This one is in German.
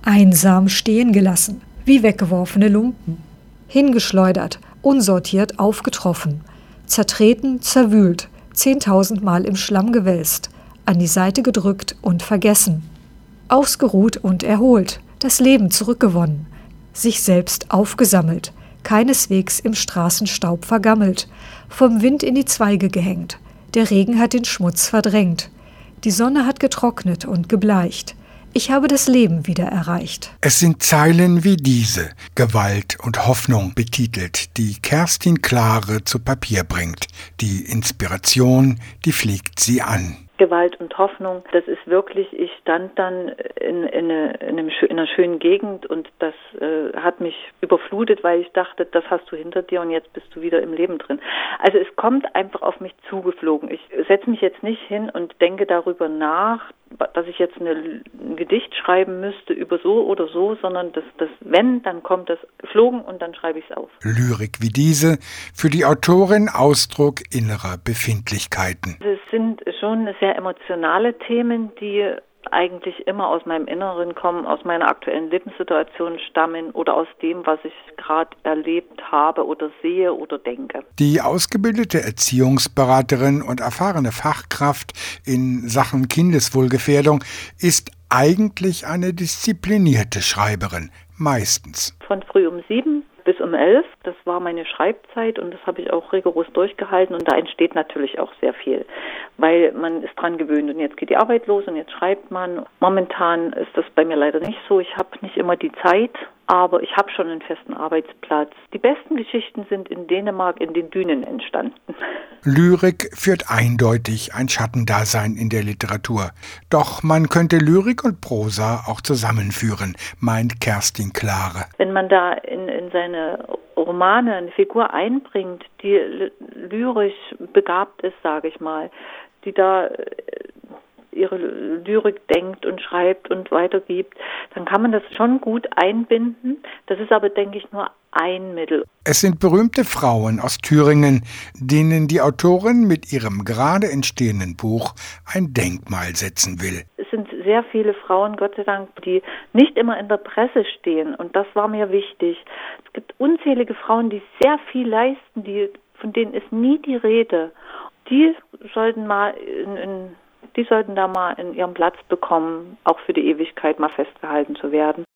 Einsam stehen gelassen, wie weggeworfene Lumpen. Hingeschleudert, unsortiert aufgetroffen. Zertreten, zerwühlt, 10.000 Mal im Schlamm gewälzt. An die Seite gedrückt und vergessen. Ausgeruht und erholt, das Leben zurückgewonnen. Sich selbst aufgesammelt, keineswegs im Straßenstaub vergammelt. Vom Wind in die Zweige gehängt. Der Regen hat den Schmutz verdrängt. Die Sonne hat getrocknet und gebleicht. Ich habe das Leben wieder erreicht. Es sind Zeilen wie diese, Gewalt und Hoffnung betitelt, die Kerstin Klare zu Papier bringt. Die Inspiration, die fliegt sie an. Gewalt und Hoffnung, das ist wirklich, ich stand dann in einer schönen Gegend und das hat mich überflutet, weil ich dachte, das hast du hinter dir und jetzt bist du wieder im Leben drin. Also es kommt einfach auf mich zugeflogen. Ich setze mich jetzt nicht hin und denke darüber nach, dass ich jetzt ein Gedicht schreiben müsste über so oder so, sondern das wenn, dann kommt das geflogen und dann schreibe ich es auf. Lyrik wie diese, für die Autorin Ausdruck innerer Befindlichkeiten. Es sind schon sehr emotionale Themen, die eigentlich immer aus meinem Inneren kommen, aus meiner aktuellen Lebenssituation stammen oder aus dem, was ich gerade erlebt habe oder sehe oder denke. Die ausgebildete Erziehungsberaterin und erfahrene Fachkraft in Sachen Kindeswohlgefährdung ist eigentlich eine disziplinierte Schreiberin, meistens. Von früh um 7 bis um 11, das war meine Schreibzeit und das habe ich auch rigoros durchgehalten und da entsteht natürlich auch sehr viel, weil man ist dran gewöhnt und jetzt geht die Arbeit los und jetzt schreibt man. Momentan ist das bei mir leider nicht so, ich habe nicht immer die Zeit, aber ich habe schon einen festen Arbeitsplatz. Die besten Geschichten sind in Dänemark in den Dünen entstanden. Lyrik führt eindeutig ein Schattendasein in der Literatur. Doch man könnte Lyrik und Prosa auch zusammenführen, meint Kerstin Klare. Wenn man da in seine Romane eine Figur einbringt, die lyrisch begabt ist, sage ich mal, die da ihre Lyrik denkt und schreibt und weitergibt, dann kann man das schon gut einbinden. Das ist aber, denke ich, nur ein Mittel. Es sind berühmte Frauen aus Thüringen, denen die Autorin mit ihrem gerade entstehenden Buch ein Denkmal setzen will. Es sind sehr viele Frauen, Gott sei Dank, die nicht immer in der Presse stehen und das war mir wichtig. Es gibt unzählige Frauen, die sehr viel leisten, von denen ist nie die Rede. Die sollten da mal in ihrem Platz bekommen, auch für die Ewigkeit mal festgehalten zu werden.